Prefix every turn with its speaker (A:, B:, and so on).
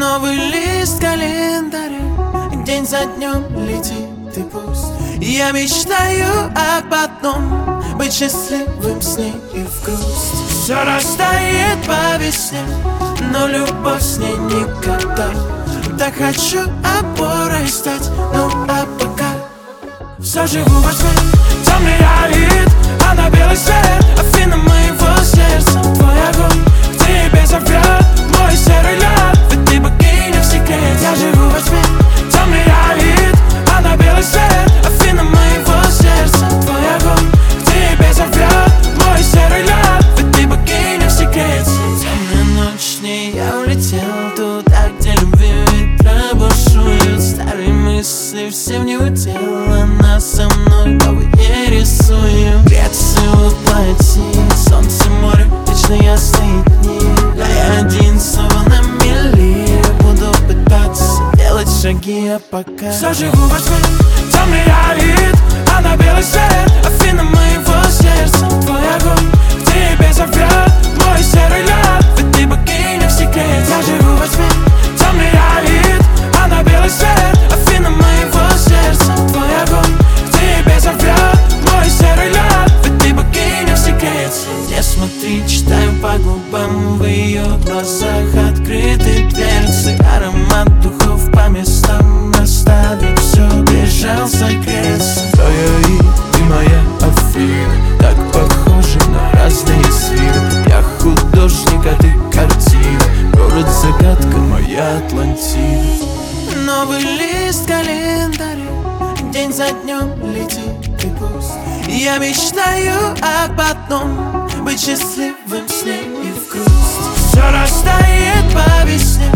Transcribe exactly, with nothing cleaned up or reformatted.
A: Новый лист календаря, день за днем летит и пусть. Я мечтаю об одном, быть счастливым с ней и в грусть. Все растает по весне, но любовь с ней никогда. Так хочу опорой стать, ну а пока все живу во тьме, темный алит, а на белый свет Афина моего сердца. Твой огонь к тебе зовет, мой серый лед, ведь ты богиня в секрете. Я живу во тьме, темный алит, а на белый свет Афина моего сердца. Твой огонь к тебе зовет, мой серый лед, ведь ты богиня в секрете. Темная ночь, с ней я улетел туда, где любви ветра бушуют. Старые мысли все в неудел, она со мной новые рисуем. Греться в платье, солнце, море, вечно ясные дни. А я один снова на мели, буду пытаться делать шаги, а пока все живу во тьме, темный алит, а на белый свет Афина моего сердца. Твой огонь к тебе зовет, мой серый лед, ведь ты богиня в секрете. Я живу во тьме, темный алит, а на белый свет Афина моего сердца. Твой огонь к тебе зовет, мой серый лед, ведь ты богиня в секрете. Не смотри, читаю по губам, в ее глазах открыты дверцы. Аромат духов по местам оставит все, бежал согреться.
B: Да я и ты моя Афина, так похожи на разные сферы. Я художник, а ты картина, город загадка, моя Атлантида.
A: Новый лист календаря, день за днем летит и пусть. Я мечтаю об одном, быть счастливым с ней и в грусть. Все растает по весне,